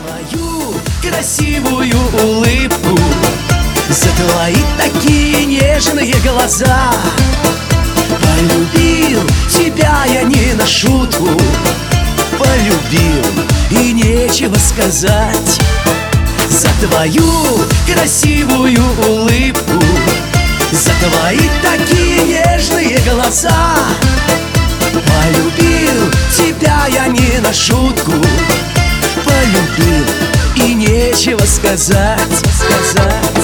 твою красивую улыбку, за твои такие нежные глаза. Полюбил тебя я не на шутку, полюбил и нечего сказать. За твою красивую улыбку, за твои такие нежные глаза. Полюбил тебя я не на шутку, полюбил и нечего сказать.